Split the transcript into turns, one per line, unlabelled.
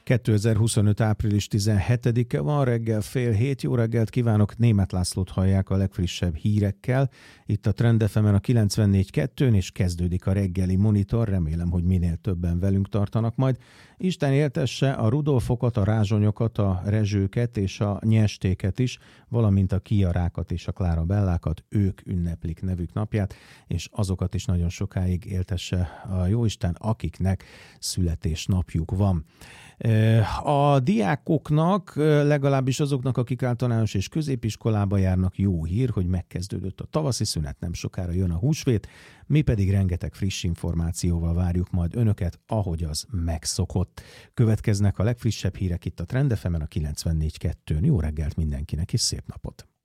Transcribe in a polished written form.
2025. április 17-e van, reggel 6:30. Jó reggelt kívánok, Németh Lászlót hallják a legfrissebb hírekkel. Itt a Trend FM-en a 94.2-n, és kezdődik a reggeli monitor. Remélem, hogy minél többen velünk tartanak majd. Isten éltesse a Rudolfokat, a Rázsonyokat, a Rezsőket és a Nyestéket is, valamint a Kiarákat és a Klára Bellákat. Ők ünneplik nevük napját, és azokat is nagyon sokáig éltesse a Jóisten, akiknek születésnapjuk van. A diákoknak, legalábbis azoknak, akik általános és középiskolába járnak, jó hír, hogy megkezdődött a tavaszi szünet, nem sokára jön a húsvét, mi pedig rengeteg friss információval várjuk majd önöket, ahogy az megszokott. Következnek a legfrissebb hírek itt a Trend FM-en a 94.2-n. Jó reggelt mindenkinek, és szép napot!